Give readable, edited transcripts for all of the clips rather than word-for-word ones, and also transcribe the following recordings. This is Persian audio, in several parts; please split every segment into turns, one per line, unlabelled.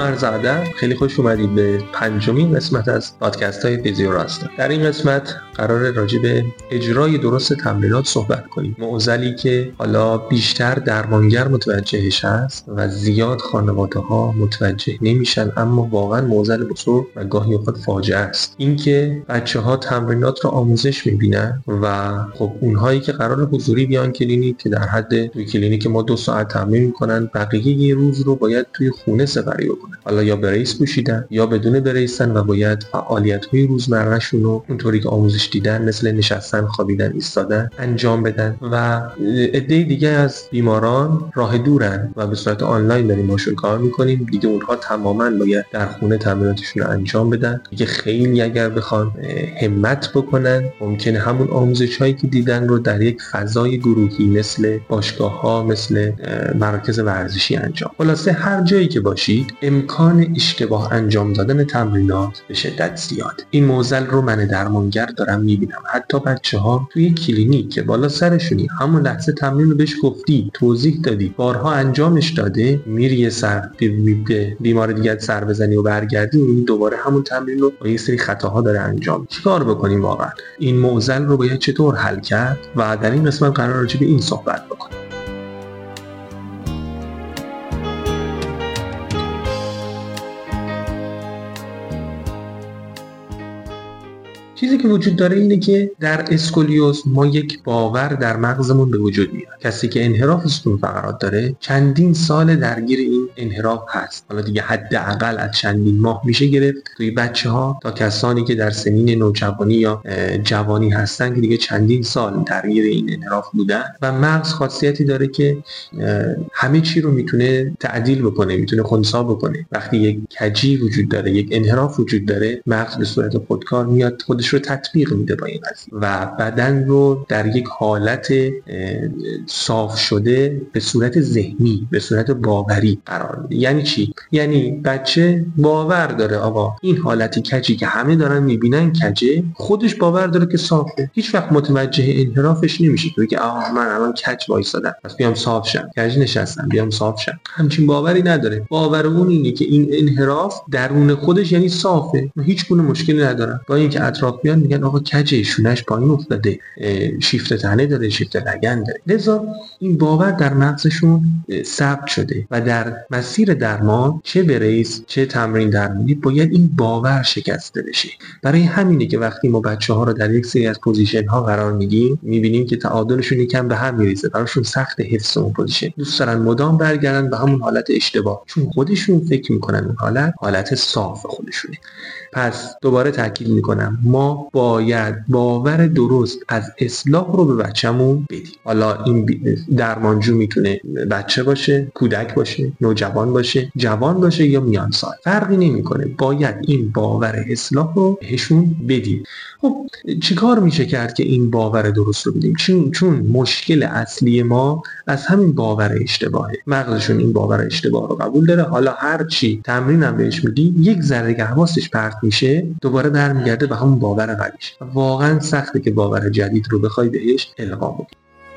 عرض ادب، خیلی خوش اومدید به پنجمین قسمت از پادکست های فیزیوراست. در این قسمت قرار راجع به اجرای درست تمرینات صحبت کنیم. معضلی که حالا بیشتر درمانگر متوجهش هست و زیاد خانواده‌ها متوجه نمیشن، اما واقعا معضل بزرگ و گاهی اوقات فاجعه است. اینکه بچه‌ها تمرینات رو آموزش میبینن و خب اونهایی که قرار حضوری بیان کلینیک، که در حد توی کلینیک ما 2 ساعت تمرین میکنن، بقیه یه روز رو باید توی خونه سپری بکنن. حالا یا بریس پوشیدن یا بدون بریسن و باید فعالیت‌های روزمره‌شون رو اونطوری که آموزش دیدن، مثل نشستن، خوابیدن، ایستادن انجام بدن. و عده دیگه از بیماران راه دورن و به صورت آنلاین داریم باشون کار میکنیم. دیگه اونها تماماً باید در خونه تمریناتشون رو انجام بدن. دیگه خیلی اگر بخوان همت بکنن، ممکنه همون آموزش‌هایی که دیدن رو در یک فضای گروهی مثل باشگاه‌ها، مثل مراکز ورزشی انجام. خلاصه هر جایی که باشید امکان اشتباه انجام دادن تمرینات به شدت زیاد. این معضل رو من درمانگر دارم میبینم. حتی بچه‌ها توی کلینیک که بالا سرشونی، همون لحظه تمرین رو بهش گفتی، توضیح دادی، بارها انجامش داده، میری سر بیمار دیگه سر بزنی و برگردی و دوباره همون تمرین رو با یه سری خطاها داره انجام. چیکار بکنیم واقعا؟ این معضل رو باید چطور حل کرد؟ و در این قسمت قرار راجع به این صحبت بکنیم. چیزی که وجود داره اینه که در اسکولیوز ما یک باور در مغزمون به وجود میاد. کسی که انحراف ستون فقرات داره چندین سال درگیر این انحراف هست. حالا دیگه حداقل از چندین ماه میشه گرفت توی بچه‌ها تا کسانی که در سنین نوجوانی یا جوانی هستن که دیگه چندین سال درگیر این انحراف بودن. و مغز خاصیتی داره که همه چی رو میتونه تعدیل بکنه، میتونه خنثی بکنه. وقتی یک کجی وجود داره، یک انحراف وجود داره، مغز به صورت خودکار میاد خودش رو تطبیق میده با این قضیه و بدن رو در یک حالت صاف شده به صورت ذهنی، به صورت باوری قرار میده. یعنی چی؟ یعنی بچه باور داره آقا این حالتی کجی که همه دارن میبینن کجه، خودش باور داره که صافه. هیچ وقت متوجه انحرافش نمیشه که آها من الان کج وایسادم پس بیام صاف شم، کج نشستم بیام صاف شم. همچین باوری نداره. باور اون اینه که این انحراف درون خودش یعنی صافه و هیچ گونه مشکلی نداره. با اینکه اطراف بیان میگن آقا کجه، شونش پایین افتاده، شیفت تنه داره، شیفت لگن داره. لذا این باور در مغزشون ثبت شده و در مسیر درمان، چه بریس چه تمرین درمانی، باید این باور شکسته بشه. برای همینه که وقتی ما بچه‌ها رو در یک سری از پوزیشن ها قرار میدیم، میبینیم که تعادلشون یکم به هم میریزه. براشون سخت حفظ اون پوزیشن. دوست دارن مدام برگردن به همون حالت اشتباه، چون خودشون فکر میکنن اون حالت صاف خودشونه. پس دوباره تاکید میکنم، ما باید باور درست از اصلاح رو به بچه‌مون بدیم. حالا این درمانجو میتونه بچه باشه، کودک باشه، نوجوان باشه، جوان باشه یا میان سال، فرقی نمیکنه. باید این باور اصلاح رو بهشون بدیم. خب چیکار میشه کرد که این باور درست رو بدیم؟ چون مشکل اصلی ما از همین باور اشتباهه. مغزشون این باور اشتباه رو قبول داره. حالا هر چی تمرین هم بهش میدی، یک ذره که حواسش پرت میشه، دوباره برمیگرده به همون باور قدیمش. واقعا سخته که باور جدید رو بخوای بهش القا بدی.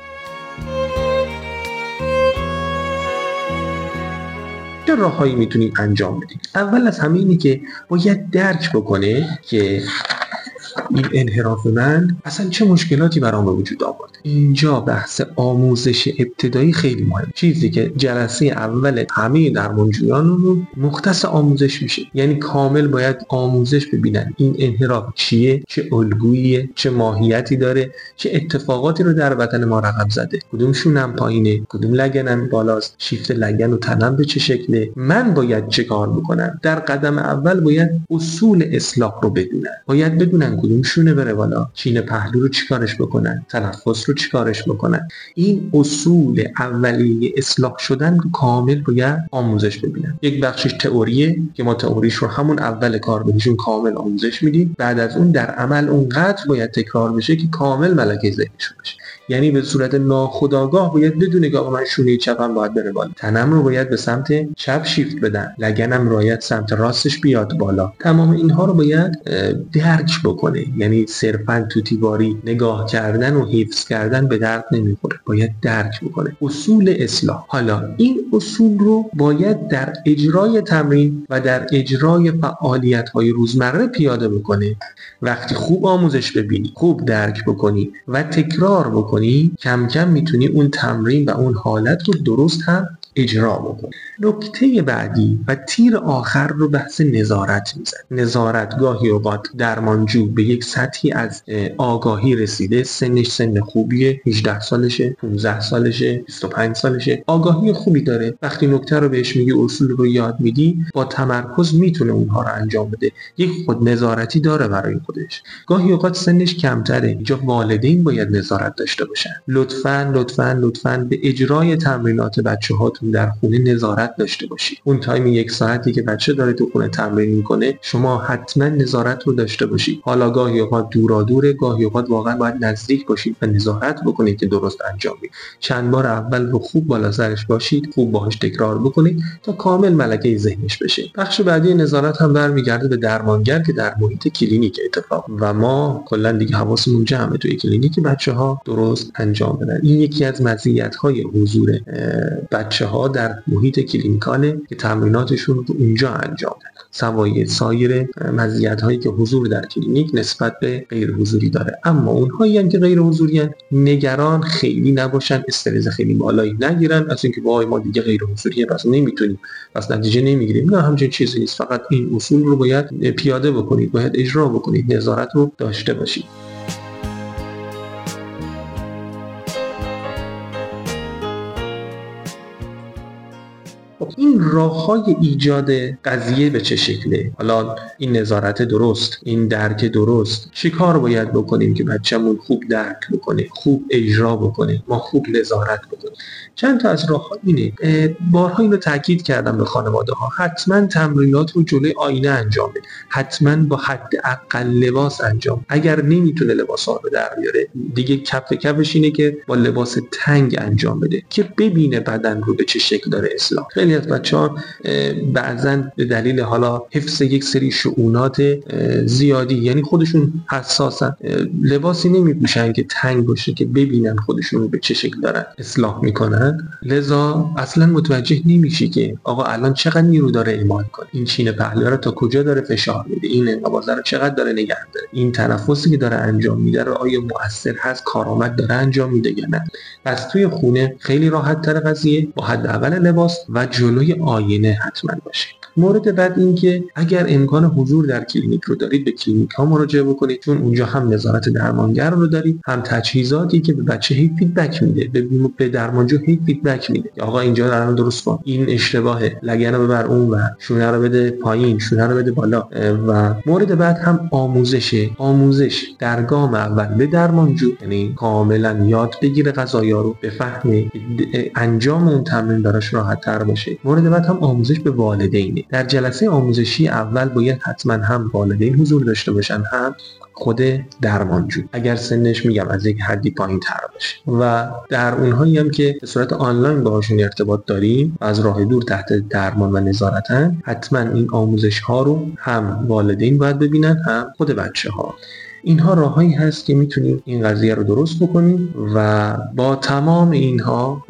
چه راههایی میتونیم انجام بدیم؟ اول از همه اینه که باید درک بکنه که این انحراف من اصلا چه مشکلاتی برام به وجود آورده. اینجا بحث آموزش ابتدایی خیلی مهمه. چیزی که جلسه اول همه درمانجویان رو مختص آموزش میشه. یعنی کامل باید آموزش ببینن این انحراف چیه، چه الگوییه، چه ماهیتی داره، چه اتفاقاتی رو در بدن ما رقم زده، کدوم شونم پایینه، کدوم لگنم بالاست، شیفت لگن و تنم به چه شکله، من باید چه کار بکنم. در قدم اول باید اصول اصلاح رو بدونن. باید بدونن کدوم شونه بره بالا، چین پهلو رو چیکارش بکنن، تنفس رو چیکارش بکنن. این اصول اولیه اصلاح شدن رو کامل باید آموزش ببینن. یک بخشش تئوریه که ما تئوریش رو همون اول کار بهشون کامل آموزش میدیم. بعد از اون در عمل اونقدر باید تکرار بشه که کامل ملکه ذهنشون بشه. یعنی به صورت ناخودآگاه باید بدونه که من شونه چپم باید بره بالا، تنم رو باید به سمت چپ شیفت بدم، لگنم باید سمت راستش بیاد بالا. تمام اینها رو باید درک بکنه. یعنی صرفاً تو تیواری نگاه کردن و حفظ کردن کردن به درد نمیخوره، باید درک بکنه. اصول اصلاح. حالا این اصول رو باید در اجرای تمرین و در اجرای فعالیت‌های روزمره پیاده بکنه. وقتی خوب آموزش ببینی، خوب درک بکنی و تکرار بکنی، کم کم میتونی اون تمرین و اون حالت رو درست هم اجرا بکنی. نکته بعدی و تیر آخر رو بحث نظارت میزن. نظارت گاهی اوقات درمانجو به یک سطحی از آگاهی رسیده، سنش سن خوبیه، 18 سالشه، 15 سالشه، 25 سالشه، آگاهی خوبی داره. وقتی نکته رو بهش میگی، اصول رو یاد میدی، با تمرکز میتونه اونها رو انجام بده. یک خود نظارتی داره برای خودش. گاهی اوقات سنش کمتره، اینجا والدین باید نظارت داشته باشن. لطفاً به اجرای تمرینات بچه‌هاتون در خونه نظارت داشته باشید. اون تایم 1 ساعتی که بچه داره تو خونه تمرین میکنه، شما حتما نظارت رو داشته باشید. حالا گاهی اوقات دوره، گاهی اوقات واقعا باید نزدیک باشید و نظارت بکنید که درست انجام بدید. چند بار اول رو خوب بالا سرش باشید، خوب باهاش تکرار بکنید تا کامل ملکه ذهنش بشه. بخش بعدی نظارت هم برمیگرده به درمانگر که در محیط کلینیک اتفاق و ما کلا دیگه حواسمون جمعه توی کلینیک بچه‌ها درست انجام بدن. این یکی از مزیت‌های حضور بچه‌ها در محیط کلینیکاله که تمریناتشون رو اونجا انجام بدن. سایر مزیت‌هایی که حضور در کلینیک نسبت به غیر حضوری داره. اما اونهایی هم که غیر حضوری هستن، نگران خیلی نباشن، استرس خیلی بالایی نگیرن از اینکه وای ما دیگه غیر حضوریه پس نمیتونیم، پس نتیجه نمیگیریم. نه، همچین چیزی نیست. فقط این اصول رو باید پیاده بکنید، باید اجرا بکنید، نظارت رو داشته باشید. این راه‌های ایجاد قضیه به چه شکله؟ حالا این نظارت درست، این درک درست، چی کار باید بکنیم که بچه‌مون خوب درک بکنه، خوب اجرا بکنه، ما خوب نظارت بکنیم؟ چند تا از راه‌ها اینه. بارها اینو تاکید کردم به خانواده‌ها، حتما تمرینات رو جلوی آینه انجام بده، حتما با حداقل لباس انجام. اگر نمیتونه لباس‌ها رو در بیاره، دیگه کفش اینه که با لباس تنگ انجام بده که ببینه بدن رو به چه شکل داره اصلاح. خیلی از بچه‌ها بعضن به دلیل حالا حفظ یک سری شؤونات زیادی، یعنی خودشون حساسن، لباسی نمیپوشن که تنگ باشه که ببینن خودشون رو به چه شکل دارن اصلاح میکنن. لذا اصلا متوجه نمیشی که آقا الان چقدر نیرو داره اعمال کنه، این چین پهلوی رو تا کجا داره فشار میده، این انقباض رو چقدر داره نگه داره، این تنفسی که داره انجام میده رو آیا مؤثر هست، کارآمد داره انجام میده یا نه. پس توی خونه خیلی راحت تر قضیه، با حداقل لباس و جلوی آینه حتما باشه. مورد بعد این که اگر امکان حضور در کلینیک رو دارید، به کلینیک ها مراجعه بکنید، چون اونجا هم نظارت درمانگر رو دارید، هم تجهیزاتی که به بچه هی فیدبک میده، به درمانجو هی فیدبک میده. آقا اینجا الان درست کن، این اشتباهه، لگن رو ببر اون و شونه رو بده پایین، شونه رو بده بالا. و مورد بعد هم آموزش در گام اول به درمانجو، یعنی کاملا یاد بگیره قضایا رو، بفهمه، انجام اون تمرین براش راحت تر باشه. مورد بعد هم آموزش به والدینه. در جلسه آموزشی اول باید حتما هم والدین حضور داشته باشن، هم خود درمانجو، اگر سنش میگم از یک حدی پایین تر باشه. و در اونهایی هم که به صورت آنلاین باهاشون ارتباط داریم و از راه دور تحت درمان و نظارتن، حتما این آموزش ها رو هم والدین باید ببینن، هم خود بچه ها. اینها راههایی هست که میتونیم این قضیه رو درست بکنیم و با تمام اینها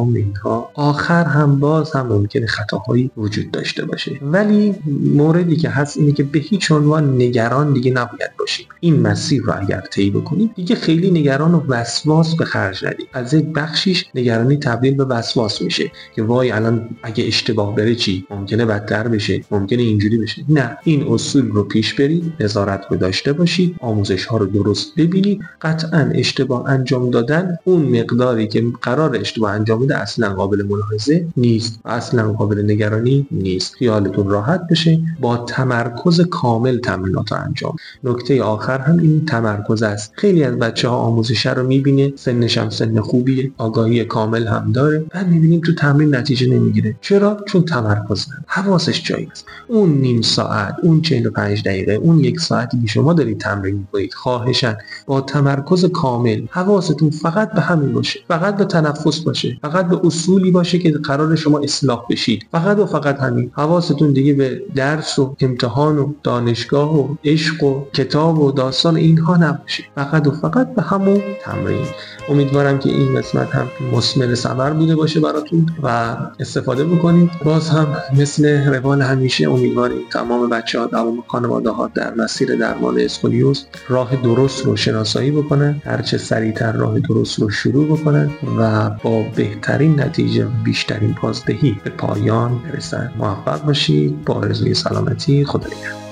آخر هم باز هم ممکنه خطاهایی وجود داشته باشه. ولی موردی که هست اینه که به هیچ عنوان نگران دیگه نباید باشیم. این مسیر رو اگر طی بکنیم دیگه خیلی نگران و وسواس به خرج ندیم. از یک بخشیش نگرانی تبدیل به وسواس میشه که وای الان اگه اشتباه بره چی؟ ممکنه بدتر بشه، ممکنه اینجوری بشه. نه، این اصول رو پیش برید، نظارت رو داشته باشید، آموزش ها رو درست ببینید. قطعا اشتباه انجام دادن اون مقداری که قرار اشتباه انجام بده اصلا قابل ملاحظه نیست، اصلا قابل نگرانی نیست. خیالتون راحت بشه، با تمرکز کامل تمرینات رو انجام. نکته آخر هم این تمرکز است. خیلی از بچه‌ها آموزش رو میبینه، سنش هم سن خوبیه، آگاهی کامل هم داره، بعد میبینیم تو تمرین نتیجه نمیگیره. چرا؟ چون تمرکز نداره، حواسش جایی است. اون نیم ساعت، اون 45 دقیقه، اون 1 ساعتی که شما دارید تمرین میکنید خواهشاً با تمرکز کامل حواستون فقط به همین باشه، فقط به تنفس باشه، فقط به اصولی باشه که قرار شما اصلاح بشید، فقط و فقط همین. حواستون دیگه به درس و امتحان و دانشگاه و عشق و کتاب و داستان اینها نباشه، فقط و فقط به همون تمرین. امیدوارم که این قسمت هم مثمر ثمر بوده باشه براتون و استفاده بکنید. باز هم مثل روال همیشه امیدواریم تمام بچه‌ها، تمام خانواده‌ها در مسیر درمان اسکولیوز راه درست رو شناسایی بکنن، هرچه سریعتر راه درست رو شروع بکنن و با بهترین نتیجه و بیشترین بازدهی به پایان برسن. موفق باشید. با آرزوی سلامتی. خدا نگهدار.